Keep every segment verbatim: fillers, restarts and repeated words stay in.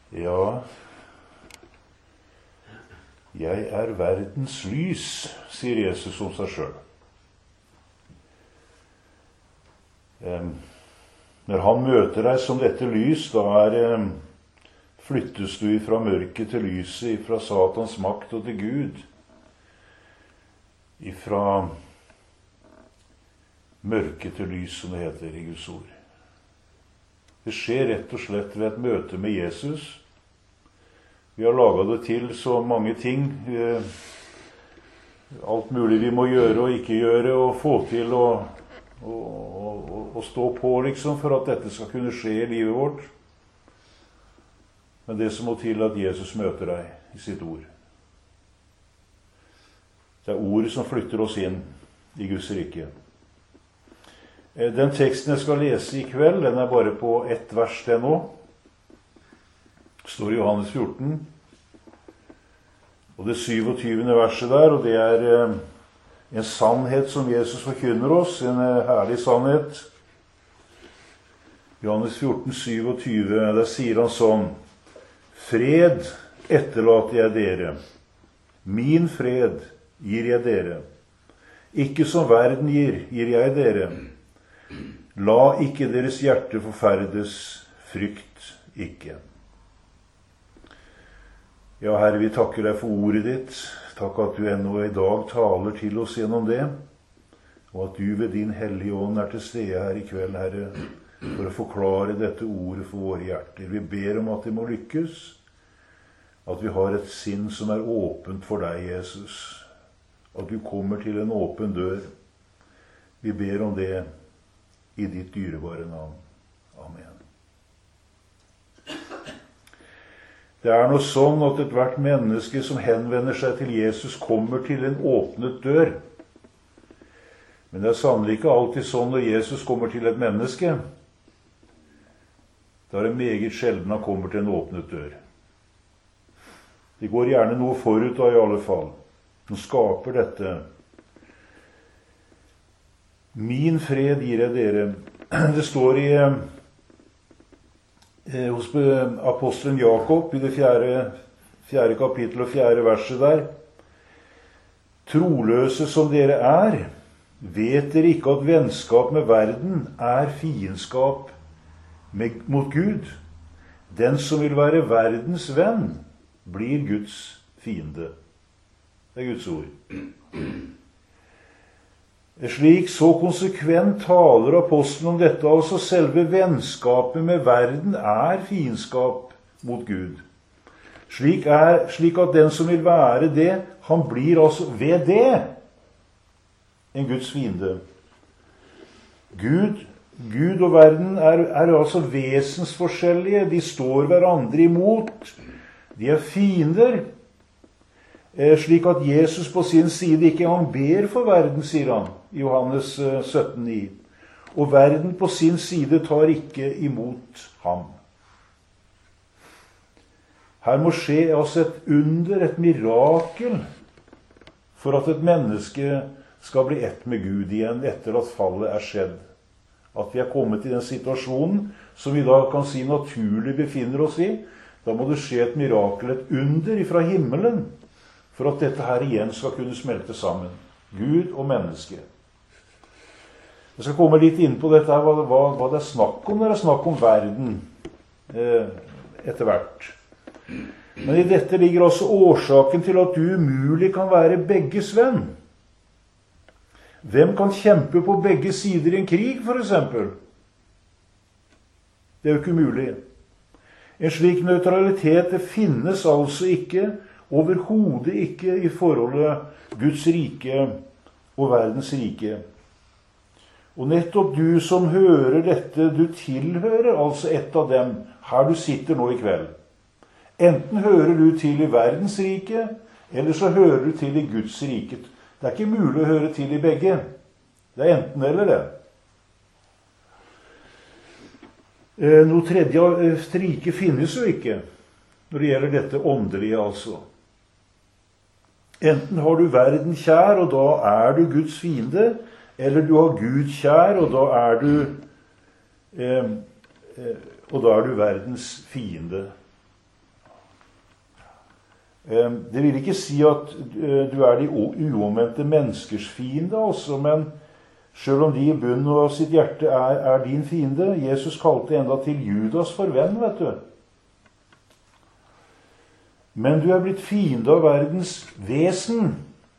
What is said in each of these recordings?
Ja, jeg er verdens lys, sier Jesus om seg selv. Når han møter deg som dette lys, da er, flyttes du fra mørket til lyset, fra Satans makt og til Gud. Fra mørket til lys, som det heter i Guds ord. Det skjer rett og slett ved et møte med Jesus. Vi har laget det til så mange ting. Alt mulig vi må gjøre og ikke gjøre, og få til å, å, å, å stå på, liksom, for at dette skal kunne skje i livet vårt. Men det som må til at Jesus møter deg i sitt ord. Det er ordet som flytter oss inn i Guds rike. Den teksten jeg skal lese i kveld, den er bare på ett vers det nå. Det står i Johannes fjorten. Og det syvogtyvende verset der, og det er en sannhet som Jesus forkynner oss, en herlig sannhet. Johannes fjorten, syvogtyve, der sier han sånn: Fred etterlater jeg dere. Min fred gir jeg dere. Ikke som verden gir, gir jeg dere. La ikke deres hjerte forferdes, frykt ikke. Ja, Herre, vi takker deg for ordet ditt. Takk at du ennå i dag taler til oss gjennom det, og at du ved din hellige ånd er til stede her i kveld, Herre, for å forklare dette ordet for våre hjerter. Vi ber om at det må lykkes, at vi har et sinn som er åpent for deg, Jesus, at du kommer til en åpen dør. Vi ber om det i ditt dyrebare navn. Amen. Det er noe sånn at et hvert menneske som henvender seg til Jesus kommer til en åpnet dør. Men det er sannelig ikke alltid sånn når Jesus kommer til et menneske. Da er det meget sjelden han kommer til en åpnet dør. Det går gjerne noe forut da, i alle fall. Som skaper dette. Min fred gir jeg dere. Det står i eh, hos apostelen Jakob i det fjerde, fjerde kapittel og fjerde verset der. Troløse som dere er, vet dere ikke at vennskap med verden er fiendskap med, mot Gud? Den som vil være verdens venn, blir Guds fiende. Det er Guds ord. Slik så konsekvent taler apostelen om dette, altså selve vennskapet med verden er fiendskap mot Gud. Slik, er, slik at den som vil være det, han blir altså ved det en Guds fiende. Gud, Gud og verden er, er altså vesensforskjellige, de står hverandre imot, de er fiender. Slik at Jesus på sin side ikke han ber for verden, sier han i Johannes sytten ni. Og verden på sin side tar ikke imot ham. Her må skje altså et under, et mirakel, for at et menneske skal bli ett med Gud igjen etter at fallet er skjedd. At vi er kommet i den situasjonen som vi da kan si naturlig befinner oss i. Da må det skje et mirakel, et under fra himmelen, for at dette her igjen skal kunne smelte sammen. Gud og menneske. Jeg skal komme litt inn på dette her, hva, hva, hva det er snakk om når det er snakk om verden eh, etter hvert. Men i dette ligger også årsaken til at du umulig kan være begges venn. Hvem kan kjempe på begge sider i en krig, for eksempel? Det er jo ikke umulig. En slik neutralitet det finnes altså ikke, overhodet ikke i forholdet Guds rike og verdens rike. Og nettopp du som hører dette, du tilhører altså et av dem her du sitter nå i kveld. Enten hører du til i verdens rike, eller så hører du til i Guds rike. Det er ikke mulig å høre til i begge. Det er enten eller det. Noe tredje rike finnes jo ikke når det gjelder dette åndelige, altså. Enten har du verden kjær, og da er du Guds fiende, eller du har Gud kjær, og da er du, eh, eh, og da er du verdens fiende. Det vil ikke si at du er de uomvendte menneskers fiende, altså, men selv om de i bunnen av sitt hjerte er, er din fiende. Jesus kalte enda til Judas for venn, vet du. Men du er blitt fiende av verdens vesen.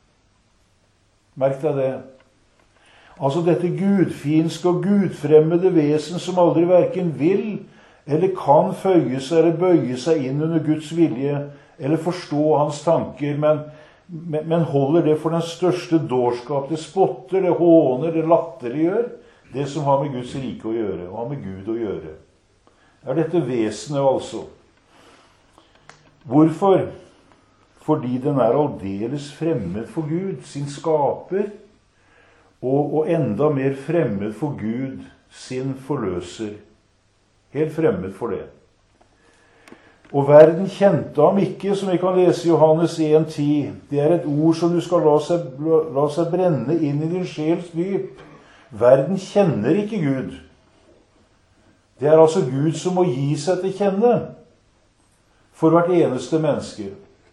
Merk deg det. Altså dette gudfinske og gudfremmede vesen som aldri hverken vil eller kan føye seg eller bøye seg inn under Guds vilje eller forstå hans tanker, men, men, men holder det for den største dårskap. Det spotter, det håner, det latterliggjør det som har med Guds rike å gjøre, og har med Gud å gjøre. Er dette vesenet altså? Hvorfor? Fordi den er aldeles fremmed for Gud, sin skaper, og, og enda mer fremmed for Gud, sin forløser. Helt fremmed for det. Og verden kjente ham ikke, som vi kan lese i Johannes en ti. Det er et ord som du skal la seg, la seg brenne inn i din sjels dyp. Verden kjenner ikke Gud. Det er altså Gud som må gi seg til kjenne for hvert eneste menneske.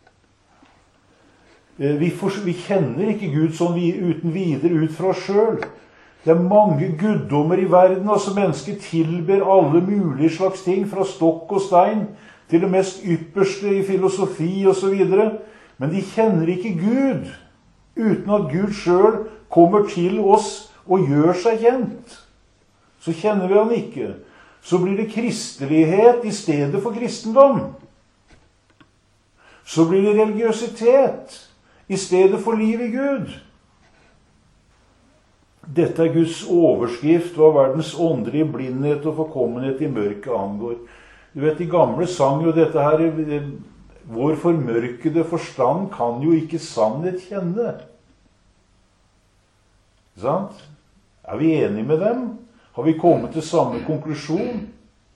Vi, for, vi kjenner ikke Gud sånn vi, uten videre ut fra oss selv. Det er mange guddommer i verden, altså mennesker tilber alle mulige slags ting, fra stokk og stein til det mest ypperste i filosofi og så videre. Men de kjenner ikke Gud, uten at Gud selv kommer til oss og gjør seg kjent. Så kjenner vi han ikke. Så blir det kristelighet i stedet for kristendom. Så blir det religiøsitet i stedet for liv i Gud. Dette er Guds overskrift hva verdens åndelige blindhet og forkommenhet i mørket angår. Du vet, de gamle sang jo dette her, vår formørkede forstand kan jo ikke sannhet kjenne. Sant? Er vi enige med dem? Har vi kommet til samme konklusjon?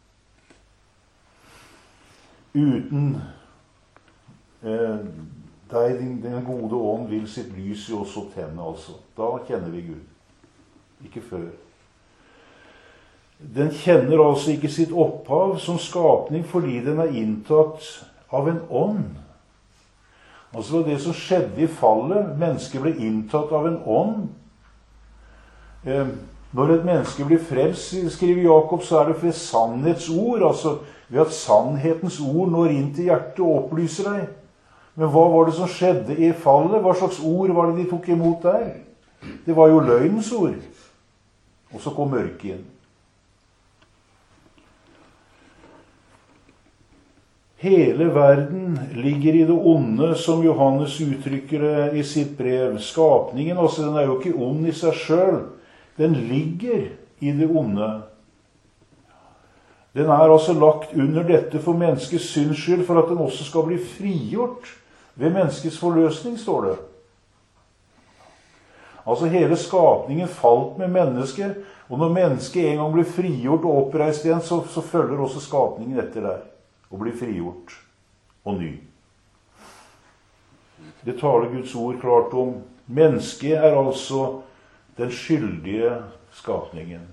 Uten eh, deg, din, den gode ånd, vil sitt lys i oss og tenne, altså. Da kjenner vi Gud. Ikke før. Den kjenner altså ikke sitt opphav som skapning fordi den er inntatt av en ånd. Altså det som skjedde i fallet, mennesket ble inntatt av en ånd. Eh, når et menneske blir frelst, skriver Jakob, så er det for sannhetsord, altså ved at sannhetens ord når inn til hjertet og opplyser deg. Men hva var det som skjedde i fallet? Hva slags ord var det de tok imot der? Det var jo løgnens ord. Og så kom mørket inn. Hele verden ligger i det onde, som Johannes uttrykker det i sitt brev. Skapningen, altså, den er jo ikke ond i seg selv. Den ligger i det onde. Den er altså lagt under dette for menneskets synds skyld, for at den også skal bli frigjort ved menneskets forløsning, står det. Altså hele skapningen falt med mennesker, og når mennesket en gang blir frigjort og oppreist igjen, så, så følger også skapningen etter der, og blir frigjort og ny. Det taler Guds ord klart om. Mennesket er altså den skyldige skapningen.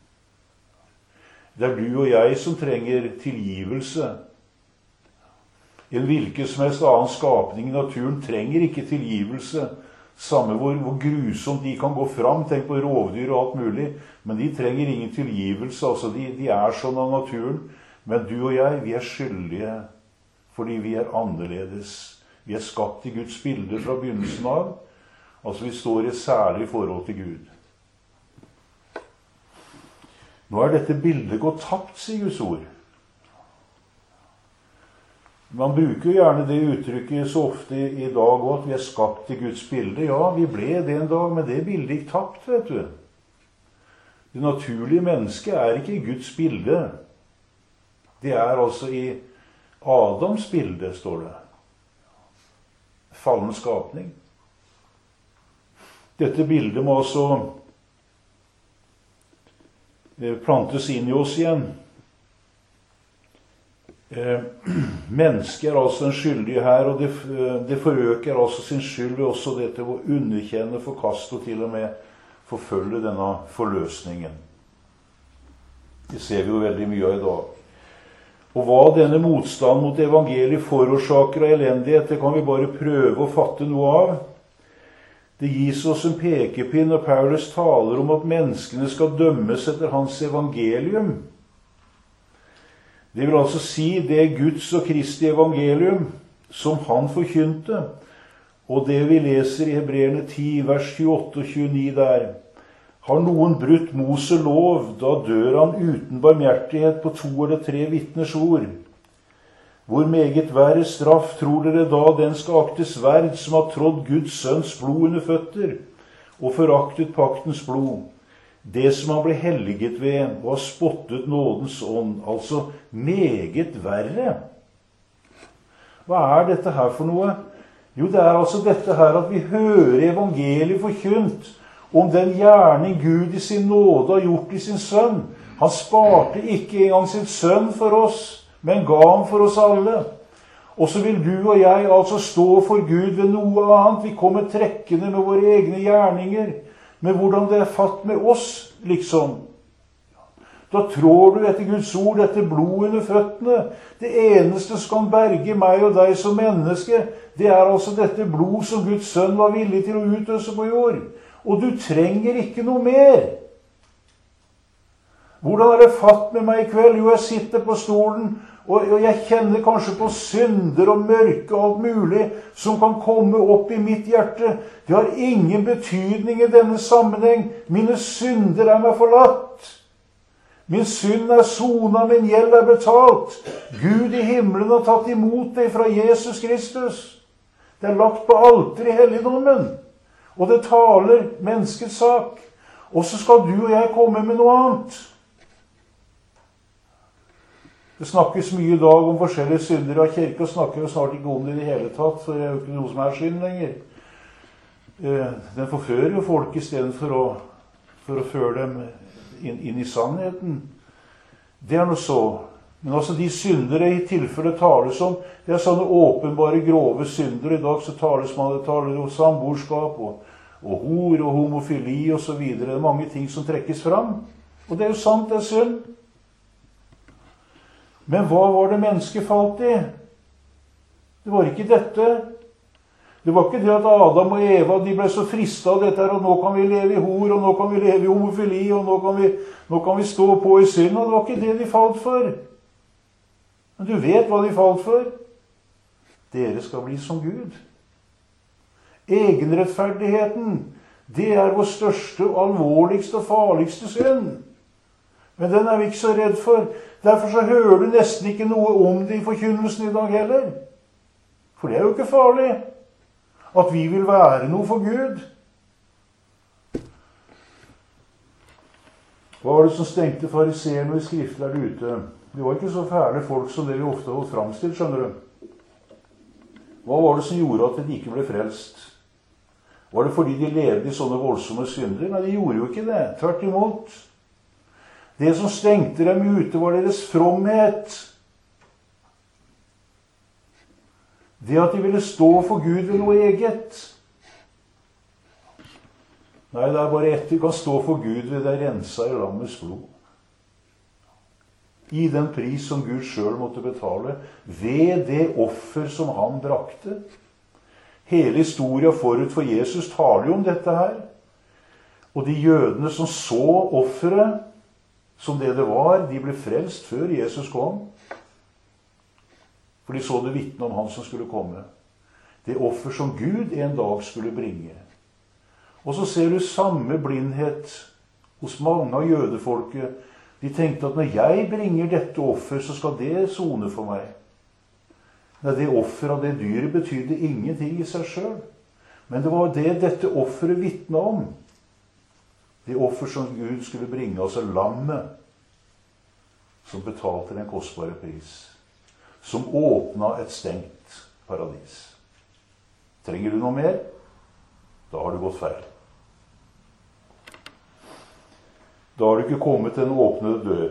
Det er du og jeg som trenger tilgivelse. En hvilken som helst annen skapning i naturen trenger ikke tilgivelse. Samme hvor, hvor grusomt de kan gå fram, tenk på rovdyr og alt mulig, men de trenger ingen tilgivelse, altså de, de er sånn av naturen. Men du og jeg, vi er skyldige, fordi vi er annerledes. Vi er skapt i Guds bilde fra begynnelsen av, altså vi står i et særlig forhold til Gud. Nå er dette bildet gått tapt, sier Guds ord. Man bruker jo gjerne det uttrykket så ofte i dag også, at vi er skapt i Guds bilde. Ja, vi ble det en dag, men det bildet gikk tapt, vet du. Det naturlige mennesket er ikke i Guds bilde. Det er altså i Adams bilde, står det. Fallen skapning. Dette bildet må altså plantes inn i oss igjen. Eh, mennesket er altså den skyldige her, og det, det forøker altså sin skyld ved også dette å underkjenne, forkaste og til og med forfølge denne forløsningen. Det ser vi jo veldig mye av i dag. Og hva denne motstand mot evangeliet forårsaker av elendighet, det kan vi bare prøve å fatte noe av. Det gis oss en pekepinn når Paulus taler om at menneskene skal dømmes etter hans evangelium. Det vil altså si det Guds og Kristi evangelium som han forkynte, og det vi leser i Hebreerne ti, vers tjueåtte og tjueni der. Har noen brutt Mose lov, da dør han uten barmhjertighet på to eller tre vitners ord. Hvor meget verre straff tror dere da den skal aktes verd som har trådd Guds sønns blod under føtter, og foraktet paktens blod, det som han ble helliget ved, og har spottet nådens ånd, altså meget verre. Hva er dette her for noe? Jo, det er altså dette her at vi hører evangeliet forkynt, om den gjerning Gud i sin nåde har gjort i sin sønn. Han sparte ikke engang sin sønn for oss, men ga ham for oss alle. Og så vil du og jeg altså stå for Gud ved noe annet. Vi kommer trekkende med våre egne gjerninger, med hvordan det er fatt med oss, liksom. Da trår du etter Guds ord, etter blod under føttene. Det eneste som kan berge meg og deg som menneske, det er altså dette blod som Guds sønn var villig til å utøse på jord. Og du trenger ikke noe mer. Hvordan er det fatt med meg i kveld? Jo, jeg sitter på stolen, og jeg kjenner kanskje på synder og mørke og alt mulig som kan komme opp i mitt hjerte. Det har ingen betydning i denne sammenheng. Mine synder er meg forlatt. Min synd er sonet, min gjeld er betalt. Gud i himmelen har tatt imot deg fra Jesus Kristus. Det er lagt på alter i helligdommen. Og det taler menneskets sak. Og så skal du og jeg komme med noe annet. Det snakkes mye i dag om forskjellige synder av kirke, og snakker jo snart ikke om det i det hele tatt, for det er jo ikke noe som er synd lenger. Den forfører jo folk i stedet for å, for å føre dem inn, inn i sannheten. Det er noe så. Men altså de synder det i tilfelle tales om, det er sånne åpenbare grove synder. I dag så tales man, det taler om samboerskap og, og hor og homofili og så videre. Det er mange ting som trekkes fram. Og det er jo sant, det er synd. Men hva var det mennesket falt i? Det var ikke dette. Det var ikke det at Adam og Eva de ble så fristet av dette her, og nå kan vi leve i hor, og nå kan vi leve i homofili, og nå kan vi, nå kan vi stå på i synd. Og det var ikke det de falt for. Men du vet hva de falt for. Dere skal bli som Gud. Egenrettferdigheten, det er vår største, alvorligste og farligste synd. Men den er vi ikke så redd for. Derfor så hører du nesten ikke noe om det i forkynnelsen i dag heller. For det er jo ikke farlig at vi vil være noe for Gud. Hva var det som stengte fariseerne og skriftlærde ute? Det var ikke så fæle folk som det vi ofte har framstilt, skjønner du. Hva var det som gjorde at de ikke ble frelst? Var det fordi de levde i sånne voldsomme synder? Nei, de gjorde jo ikke det. Tvert imot. Det som stengte dem ute var deres fromhet. Det at de ville stå for Gud ved noe eget. Nei, det er bare ett de kan stå for Gud ved det rensa i lammets blod. I den pris som Gud selv måtte betale, ved det offer som han brakte. Hele historien forut for Jesus taler jo om dette her. Og de jødene som så offeret som det det var, de ble frelst før Jesus kom. For de så det vitne om han som skulle komme. Det offer som Gud en dag skulle bringe. Og så ser du samme blindhet hos mange av jødefolket. De tenkte at når jeg bringer dette offer, så skal det sone for meg. Nei, det offer av det dyret betydde ingenting i seg selv. Men det var det dette offeret vitnet om. Det offer som Gud skulle bringe, altså lammet, som betalte den kostbare pris. Som åpnet et stengt paradis. Trenger du noe mer? Da har du gått feil. Da har du ikke kommet til den åpnede dør.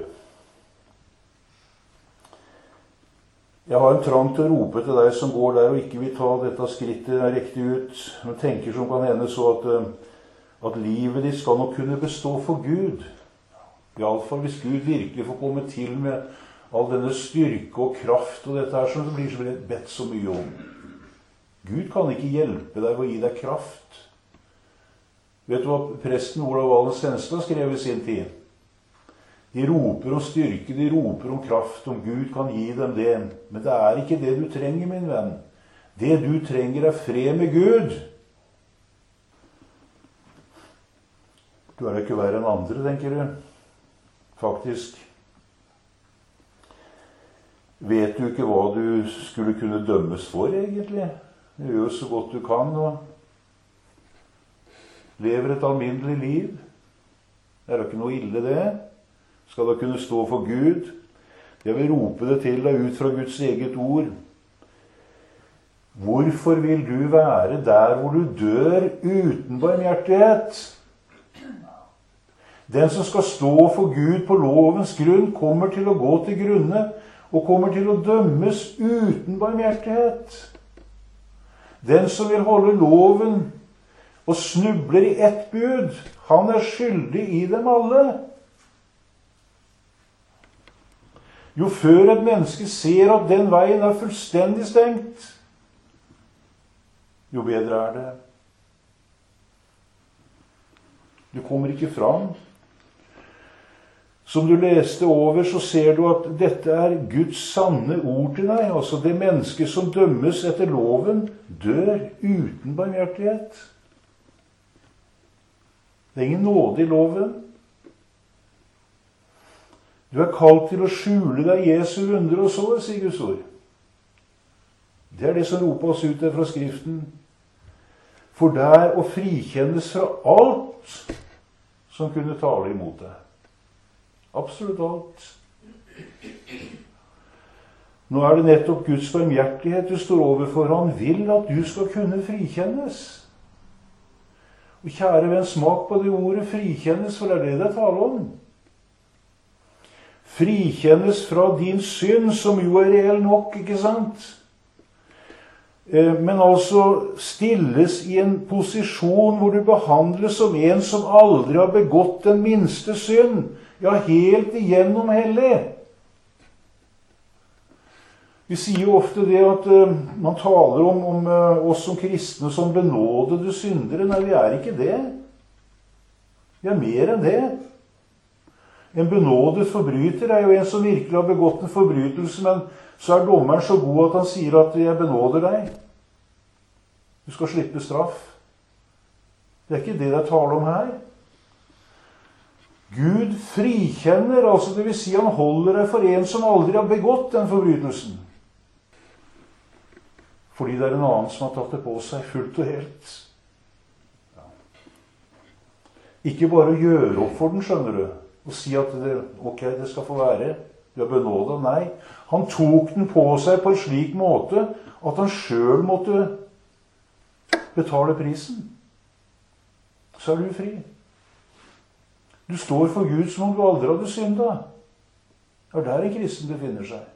Jeg har en trang til å rope til deg som går der og ikke vil ta dette skrittet riktig ut, men tenker som kan hende så at, at livet ditt skal nok kunne bestå for Gud. I alle fall hvis Gud virkelig får komme til med all denne styrke og kraft og dette her som det blir så bedt så mye om. Gud kan ikke hjelpe deg ved å gi deg kraft. Vet du hva presten Olav Valen Svenstad skrev i sin tid? De roper om styrke, de roper om kraft, om Gud kan gi dem det. Men det er ikke det du trenger, min venn. Det du trenger er fred med Gud. Du er jo ikke verre enn andre, tenker du. Faktisk. Vet du ikke hva du skulle kunne dømmes for, egentlig? Du gjør så godt du kan, og lever et alminnelig liv. Det er da ikke noe ille, det. Skal da kunne stå for Gud. Jeg vil rope det til deg ut fra Guds eget ord. Hvorfor vil du være der hvor du dør uten barmhjertighet? Den som skal stå for Gud på lovens grunn, kommer til å gå til grunne, og kommer til å dømmes uten barmhjertighet. Den som vil holde loven og snubler i ett bud, han er skyldig i dem alle. Jo før et menneske ser at den veien er fullstendig stengt, jo bedre er det. Du kommer ikke fram. Som du leste over, så ser du at dette er Guds sanne ord til deg. Altså det mennesket som dømmes etter loven, dør uten barmhjertighet. Det er ingen nåde i loven. Du er kalt til å skjule deg Jesu under og sår, sier Guds ord. Det er det som roper oss ut fra Skriften. For der å frikjennes fra alt som kunne tale imot deg. Absolutt alt. Nå er det nettopp Guds barmhjertighet du står overfor. Han vil at du skal kunne frikjennes. Og kjære venn, smak på det ordet frikjennes, for det er det det taler om. Frikjennes fra din synd, som jo er reell nok, ikke sant? Men altså stilles i en posisjon hvor du behandles som en som aldri har begått den minste synd. Ja, helt igjennom hellig. Vi sier jo ofte det at uh, man taler om, om uh, oss som kristne som benådede syndere. Nei, vi er ikke det. Vi er mer enn det. En benådet forbryter er jo en som virkelig har begått en forbrytelse, men så er dommeren så god at han sier at jeg benåder deg. Du skal slippe straff. Det er ikke det det er tale om her. Gud frikjenner, altså det vil si han holder deg for en som aldri har begått den forbrytelsen. Fordi det er en annen som har tatt det på seg fullt og helt. Ja. Ikke bare å gjøre opp for den, skjønner du, og si at det, ok, det skal få være, du er benådet. Nei, han tok den på seg på en slik måte at han selv måtte betale prisen. Så er du fri. Du står for Gud som om du aldri hadde syndet. Det er der en kristen befinner seg.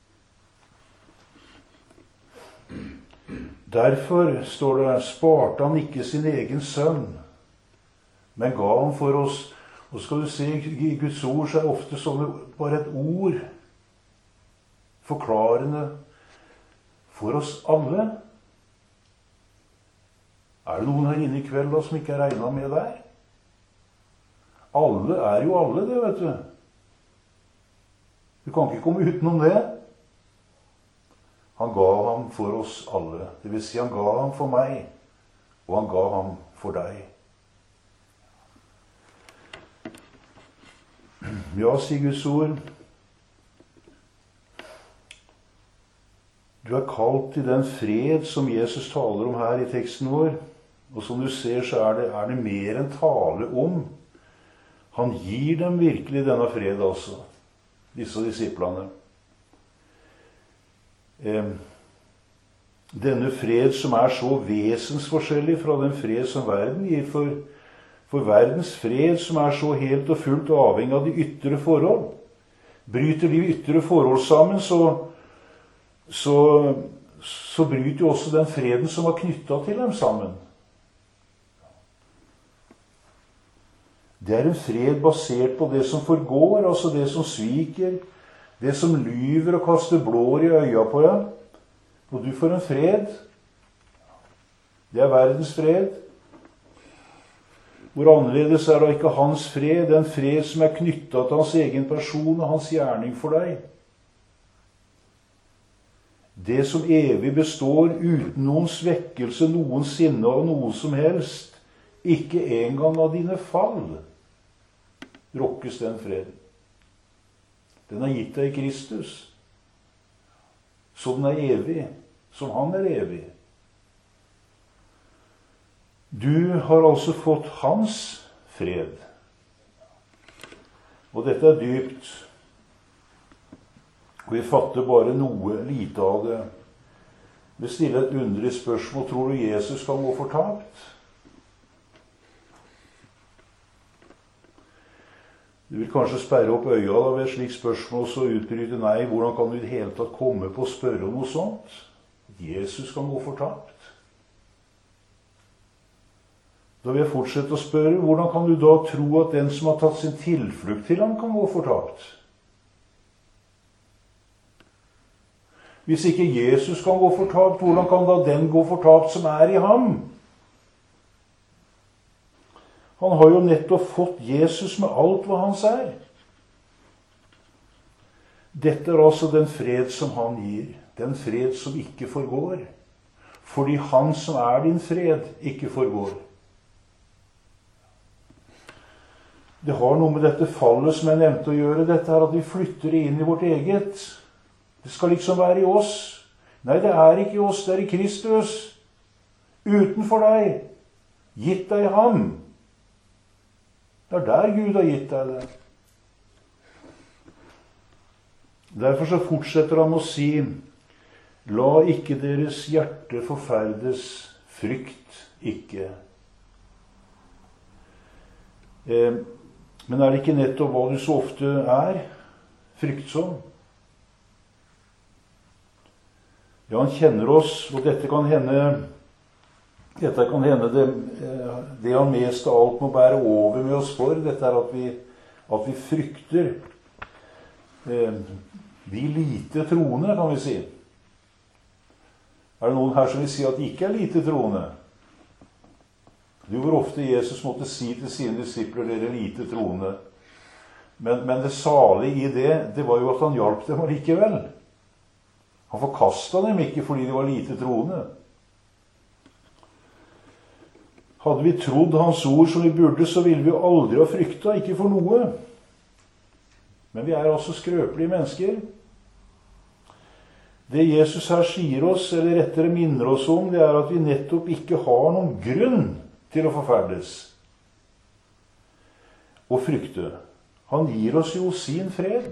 Derfor står det, sparte han ikke sin egen sønn, men ga han for oss. Og skal du se, i Guds ord så er ofte sånne bare et ord forklarende for oss alle. Er det noen her inne i kveld da, som ikke er regnet med der? Alle er jo alle, det, vet du. Du kan ikke komme utenom det. Han ga ham for oss alle. Det vil si, han ga ham for meg, og han ga ham for deg. Ja, sier Guds ord. Du er kalt til den fred som Jesus taler om her i teksten vår. Og som du ser, så er det, er det mer enn tale om. Han gir dem virkelig denne fred, altså. Disse disiplene. Eh, denne fred som er så vesensforskjellig fra den fred som verden gir. For, for verdens fred som er så helt og fullt avhengig av de ytre forhold. Bryter de ytre forhold sammen, så, så, så bryter jo også den freden som var knyttet til dem sammen. Det er en fred basert på det som forgår, altså det som sviker, Det som lyver og kaster blår i øya på deg, og du får en fred. Det er verdens fred. Hvor annerledes er da ikke hans fred, den fred som er knyttet til hans egen person og hans gjerning for deg. Det som evig består uten noen svekkelse noensinne av noe som helst, ikke engang av dine fall, rokkes den fred. Den er gitt deg i Kristus, så den er evig, som han er evig. Du har altså fått hans fred. Og dette er dypt. Og vi fatter bare noe lite av det. Vi stiller et underlig spørsmål. Tror du Jesus kan gå fortapt? Du vil kanskje sperre opp øya da ved et slikt spørsmål og så utbryte nei. Hvordan kan du i det hele tatt komme på å spørre om noe sånt? Jesus kan gå fortapt. Da vil jeg fortsette å spørre, hvordan kan du da tro at den som har tatt sin tilflukt til ham, kan gå fortapt? Hvis ikke Jesus kan gå fortapt, hvordan kan da den gå fortapt som er i ham? Han har jo nettopp fått Jesus med alt hva hans er. Dette er altså den fred som han gir, den fred som ikke forgår, fordi han som er din fred ikke forgår. Det har noe med dette fallet som jeg nevnte å gjøre, dette er at vi flytter inn i vårt eget. Det skal liksom være i oss. Nei, det er ikke i oss, det er i Kristus. Utenfor deg. Gitt deg ham. Det er der Gud har gitt deg det. Derfor så fortsetter han å si, la ikke deres hjerte forferdes, frykt ikke. Eh, Men er det ikke nettopp hva du så ofte er? Fryktsom. Ja, han kjenner oss, og dette kan hende, dette kan hende det, det han mest av alt må bære over med oss for, dette er at vi, at vi frykter eh, de lite troende, kan vi si. Er det noen her som vil si at de ikke er lite troende? Du, hvor ofte Jesus måtte si til sine disipler, dere lite troende. Men, men det salige i det, det var jo at han hjalp dem allikevel. Han forkastet dem ikke fordi de var lite troende. Hadde vi trodd hans ord som vi burde, så ville vi jo aldri ha fryktet, ikke for noe. Men vi er altså skrøpelige mennesker. Det Jesus her sier oss, eller rettere minner oss om, det er at vi nettopp ikke har noen grunn til å forferdes og frykte. Han gir oss jo sin fred.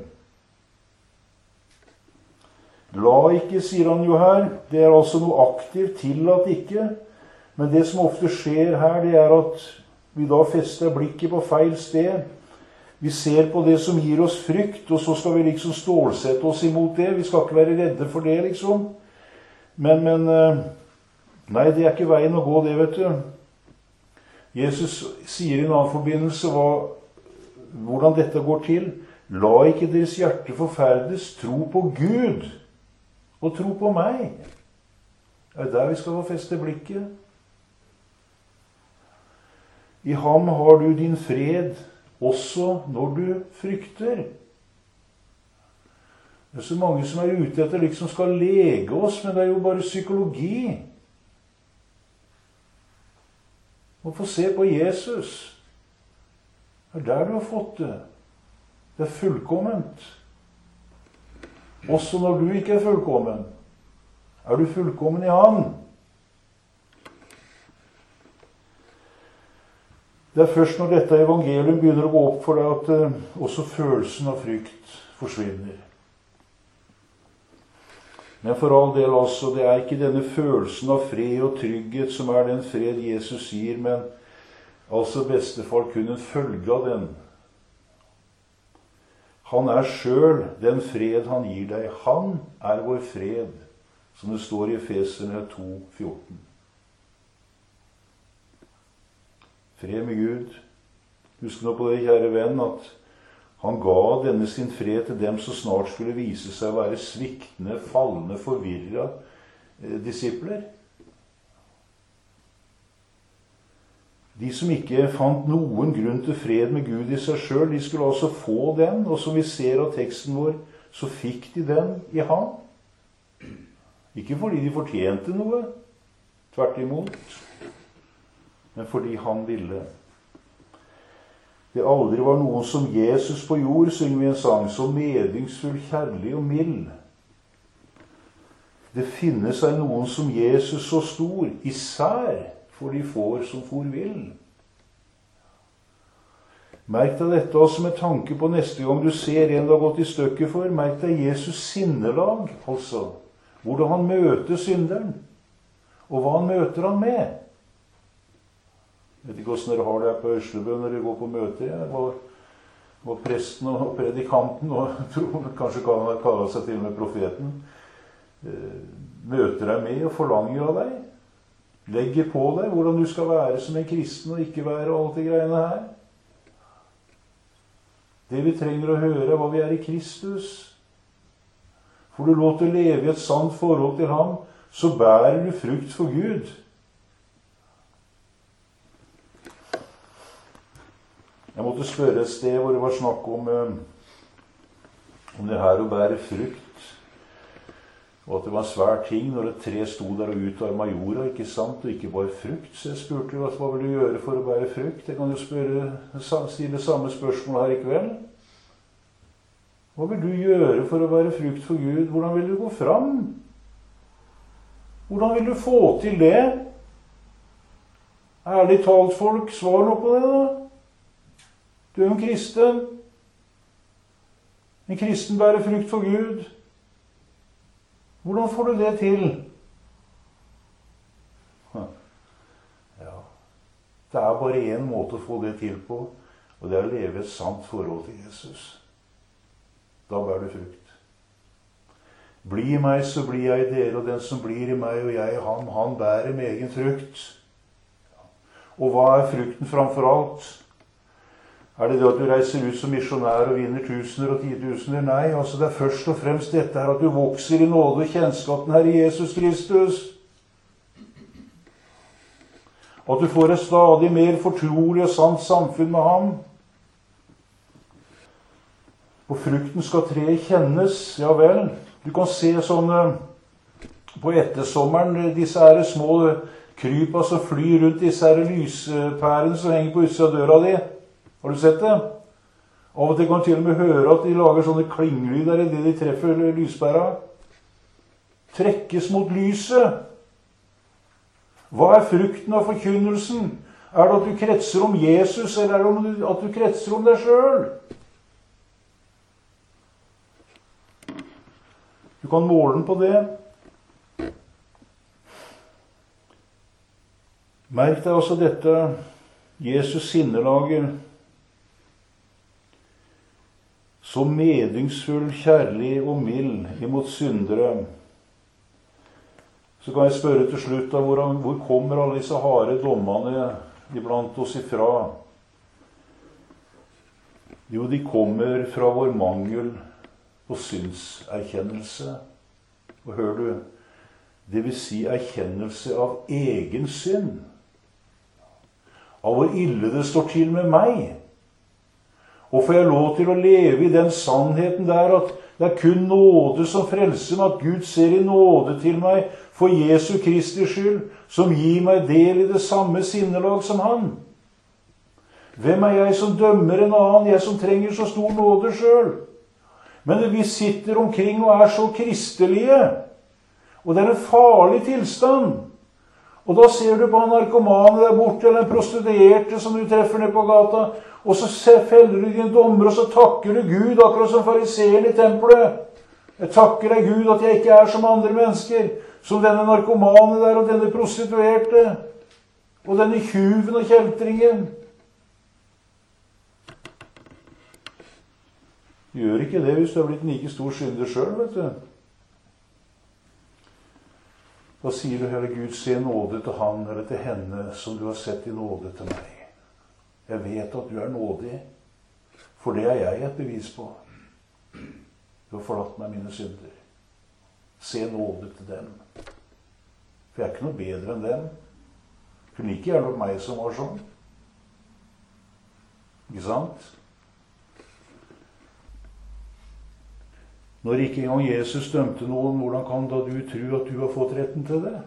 La ikke, sier han jo her. Det er altså noe aktivt, tillatt ikke. Men det som ofte skjer her, det er at vi da fester blikket på feil sted. Vi ser på det som gir oss frykt, og så skal vi liksom stålsette oss imot det. Vi skal ikke være redde for det, liksom. Men, men nei, det er ikke veien å gå, det, vet du. Jesus sier i en annen forbindelse hva, hvordan dette går til. La ikke deres hjerte forferdes, tro på Gud, og tro på meg. Det er der vi skal få feste blikket. I ham har du din fred, også når du frykter. Det er så mange som er ute etter liksom skal lege oss, men det er jo bare psykologi. Og få se på Jesus. Det er der du har fått det. Det er fullkomment. Også når du ikke er fullkommen. Er du fullkommen i Han? Det er først når dette evangelium begynner å gå opp for deg at uh, også følelsen av frykt forsvinner. Men for all del altså, det er ikke denne følelsen av fred og trygghet som er den fred Jesus gir, men altså bestefar kun en følge av den. Han er selv den fred han gir deg. Han er vår fred, som det står i Efeserne to fjorten. Fred med Gud. Husk nå på det, kjære venn, at Han ga denne sin fred til dem som snart skulle vise seg å være sviktende, fallende, forvirra eh, disipler. De som ikke fant noen grunn til fred med Gud i seg selv, de skulle altså få den, og som vi ser av teksten vår, så fikk de den i ham. Ikke fordi de fortjente noe, tvert imot, men fordi han ville. Det aldri var noen som Jesus på jord, synger vi en sang, så medyngsfull, kjærlig og mild. Det finnes seg noen som Jesus så stor, især for de får som for vil. Merk deg dette også med tanke på neste gang du ser en du har gått i stykker for. Merk deg Jesus sinnelag, altså. Hvordan han møter synderen. Og hva han møter han med. Jeg vet ikke hvordan dere har det her på Øslebø når dere går på møter. Jeg var, var presten og predikanten, og tror, kanskje kan han kalle seg til og med profeten, møter deg med og forlanger av deg. Legger på deg hvordan du skal være som en kristen og ikke være og alt de greiene her. Det vi trenger å høre er hva vi er i Kristus. For du lov til å leve i et sant forhold til ham, så bærer du frukt for Gud. Jeg måtte spørre et sted hvor det var snakk om, om det her å bære frukt. Og at det var en svær ting når et tre sto der og utarma jorda, ikke sant, og ikke bare frukt. Så jeg spurte hva, hva vil du gjøre for å bære frukt? Jeg kan jo spørre, stille samme spørsmål her i kveld. Hva vil du gjøre for å bære frukt for Gud? Hvordan vil du gå fram? Hvordan vil du få til det? Ærlig talt, folk, svar nå på det da. Du er jo en kristen. En kristen bærer frukt for Gud. Hvordan får du det til? Ja, det er bare en måte å få det til på, og det er å leve et sant forhold til Jesus. Da bærer du frukt. Bli i meg, så blir jeg i dere, og den som blir i meg, og jeg i ham, han bærer med egen frukt. Og hva er frukten framfor alt? Er det det at du reiser ut som misjonær og vinner tusener og titusener? Nei, altså det er først og fremst dette her at du vokser i nåde og kjennskap den Herre Jesus Kristus. At du får et stadig mer fortrolig og sant samfunn med ham. På frukten skal treet kjennes, ja vel. Du kan se sånne på ettersommeren, disse her små krypa som flyr rundt disse her lyspærene som henger på utsida av døra di. Har du sett det? Av og til kan du til og med høre at de lager sånne klinglyder i det de treffer lyspæra. Trekkes mot lyset. Hva er frukten av forkynnelsen? Er det at du kretser om Jesus, eller er det at du kretser om deg selv? Du kan måle den på det. Merk deg også dette Jesus sinnelager. Så medyngsfull, kjærlig og mild imot syndere. Så kan jeg spørre til slutt da, hvor, hvor kommer alle disse harde dommene iblant oss ifra? Jo, de kommer fra vår mangel på synserkjennelse. Og hør du, det vil si erkjennelse av egen synd. Av hvor ille det står til med meg. Og får jeg lov til å leve i den sannheten der at det er kun nåde som frelser meg, at Gud ser i nåde til meg for Jesu Kristi skyld, som gir meg del i det samme sinnelag som han. Hvem er jeg som dømmer en annen, jeg som trenger så stor nåde selv? Men vi sitter omkring og er så kristelige, og det er en farlig tilstand. Og da ser du på en narkomane der borte, eller en prostituerte som du treffer ned på gata, og så feller du dine dommer, og så takker du Gud, akkurat som fariseren i tempelet. Jeg takker deg, Gud, at jeg ikke er som andre mennesker, som denne narkomane der, og denne prostituerte, og denne tjuven og kjeltringen. Du gjør ikke det hvis du har blitt en like stor synder selv, vet du. Da sier du, Herre Gud, se nåde til han eller til henne som du har sett i nåde til meg. Jeg vet at du er nådig, For det er jeg et bevis på. Du har forlatt meg mine synder. Se nåde til dem. For jeg er ikke noe bedre enn dem. Kunne ikke gjerne vært meg som var sånn. Ikke sant? Når ikke engang Jesus dømte noen, hvordan kan da du tro at du har fått retten til det?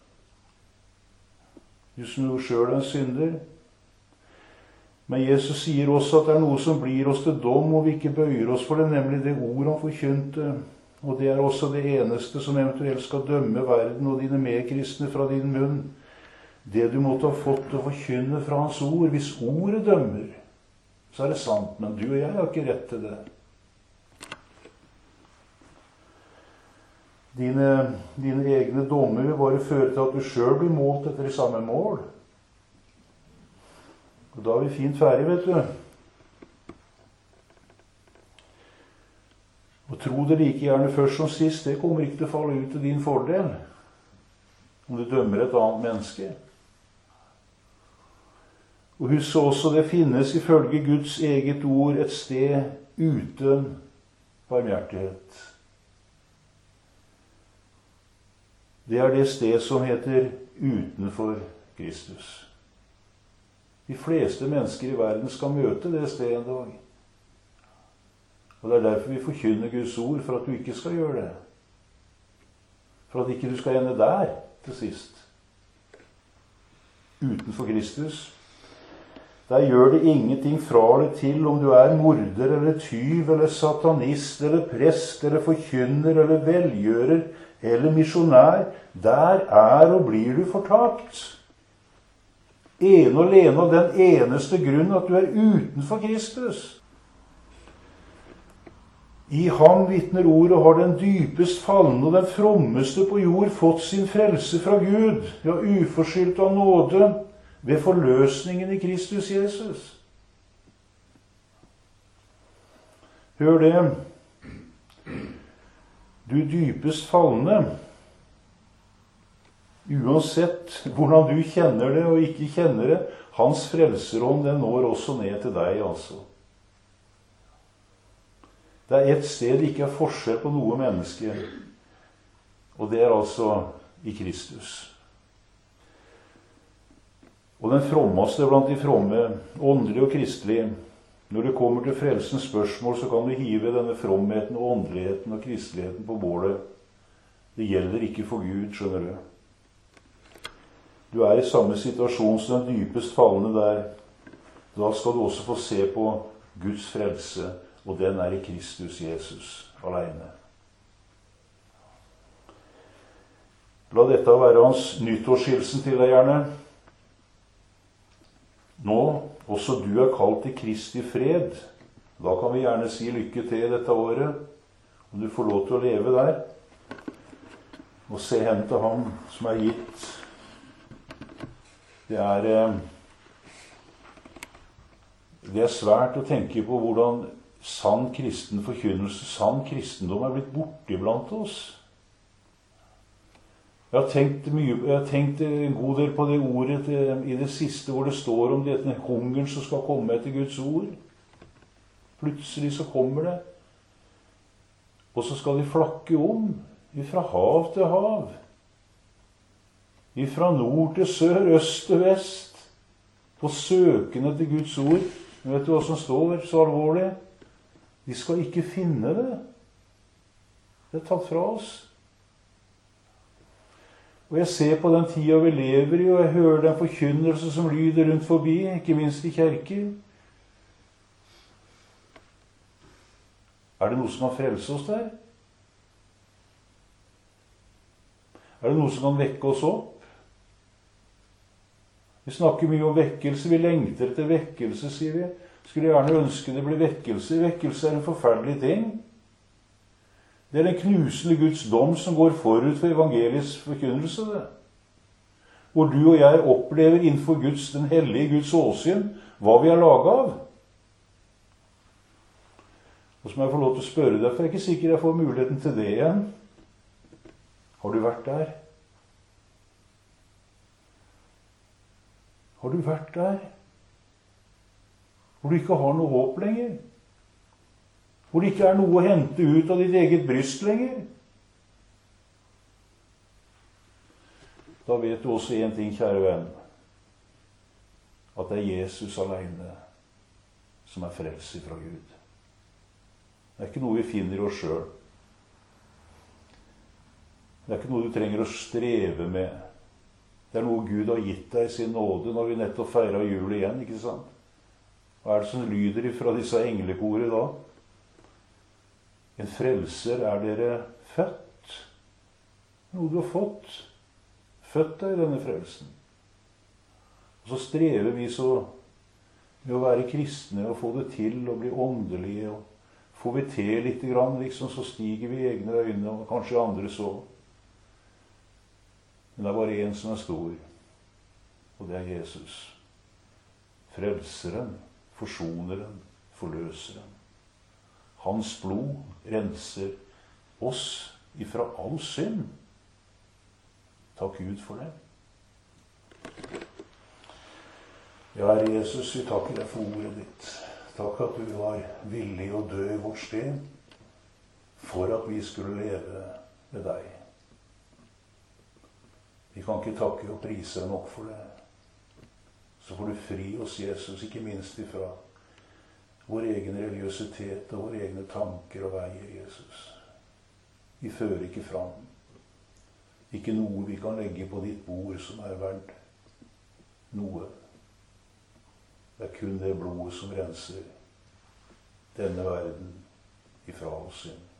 Du som jo selv er en synder. Men Jesus sier også at det er noe som blir oss til dom, og vi ikke bøyer oss for det, nemlig det ord han forkynte. Og det er også det eneste som eventuelt skal dømme verden og dine medkristne fra din munn. Det du måtte ha fått å forkynne fra hans ord. Hvis ordet dømmer, så er det sant, men du og jeg har ikke rett til det. Dine, dine egne dommer vil bare føre til at du selv blir målt etter det samme mål. Og da er vi fint ferdig, vet du. Og tro det like gjerne først som sist, det kommer ikke til å falle ut til din fordel om du dømmer et annet menneske. Og husk også, det finnes ifølge Guds eget ord et sted uten barmhjertighet. Det er det sted som heter utenfor Kristus. De fleste mennesker i verden skal møte det stedet en dag. Og det er derfor vi forkynner Guds ord, for at du ikke skal gjøre det. For at ikke du skal ende der til sist. Utenfor Kristus. Der gjør det ingenting fra eller til om du er morder eller tyv eller satanist eller prest eller forkynner eller velgjører eller misjonær. Der er og blir du fortapt. Ene og alene av den eneste grunn at du er utenfor Kristus. I ham vitner ordet har den dypest fallende og den frommeste på jord fått sin frelse fra Gud, ja, uforskyldt av nåde, ved forløsningen i Kristus Jesus. Hør det. Du dypest fallende, uansett hvordan du kjenner det og ikke kjenner det, hans frelserånd, den når også ned til deg, altså. Det er et sted det ikke er forskjell på noe menneske, og det er altså i Kristus. Og den frommeste blant de fromme, åndelig og kristelig, når det kommer til frelsens spørsmål, så kan du hive denne fromheten og åndeligheten og kristeligheten på bålet. Det gjelder ikke for Gud, skjønner du. Du er i samme situasjon som den dypest fallende der. Da skal du også få se på Guds frelse, og den er i Kristus Jesus alene. La dette være hans nyttårshilsen til deg, gjerne. Nå, også du er kalt til Kristi fred. Da kan vi gjerne si lykke til dette året, om du får lov til å leve der, og se hen til ham som er gitt. Det er, det er svært å tenke på hvordan sann kristen forkynnelse, sann kristendom er blitt borte blant oss. Jeg har tenkt, mye, jeg har tenkt en god del på det ordet til, i det siste, hvor det står om denne hungeren som skal komme etter Guds ord. Plutselig så kommer det, og så skal de flakke om, fra hav til hav. Fra nord til sør, øst til vest, på søken etter Guds ord. Men vet du hva som står så alvorlig? De skal ikke finne det. Det er tatt fra oss. Og jeg ser på den tida vi lever i, og jeg hører den forkynnelse som lyder rundt forbi, ikke minst i kirker. Er det noe som kan frelse oss der? Er det noe som kan vekke oss opp? Vi snakker mye om vekkelse, vi lengter etter vekkelse, sier vi. Skulle gjerne ønske det blir vekkelse. Vekkelse er en forferdelig ting. Det er den knusende Guds dom som går forut for evangeliets forkynnelse. Det. Hvor du og jeg opplever innenfor Guds, den hellige Guds åsyn, hva vi er laget av. Og så må jeg få lov til å spørre deg, for jeg er ikke sikker jeg får muligheten til det igjen. Har du vært der? Har du vært der? Hvor du ikke har noe håp lenger? Hvor det ikke er noe å hente ut av ditt eget bryst lenger. Da vet du også en ting, kjære venn, at det er Jesus alene som er frelst fra Gud. Det er ikke noe vi finner i oss selv. Det er ikke noe du trenger å streve med. Det er noe Gud har gitt deg i sin nåde når vi nettopp feirer jul igjen, ikke sant? Hva er det som lyder ifra disse englekoret da? En frelser er dere født. Noe du har fått. Født deg i denne frelsen. Og så strever vi så med å være kristne og få det til og bli åndelige. Og får vi til litt grann, liksom, så stiger vi i egne øyne, og kanskje andre så. Men det er bare en som er stor, og det er Jesus. Frelseren, forsoneren, forløseren. Hans blod renser oss ifra all synd. Takk Gud for det. Ja, Herre Jesus, vi takker deg for ordet ditt. Takk at du var villig å dø i vårt sted, for at vi skulle leve med deg. Vi kan ikke takke og prise deg nok for det. Så får du fri oss, Jesus, ikke minst ifra vår egen religiøsitet og våre egne tanker og veier, Jesus. Vi fører ikke fram. Ikke noe vi kan legge på ditt bord som er verdt noe. Det er kun det blodet som renser denne verden ifra oss synd.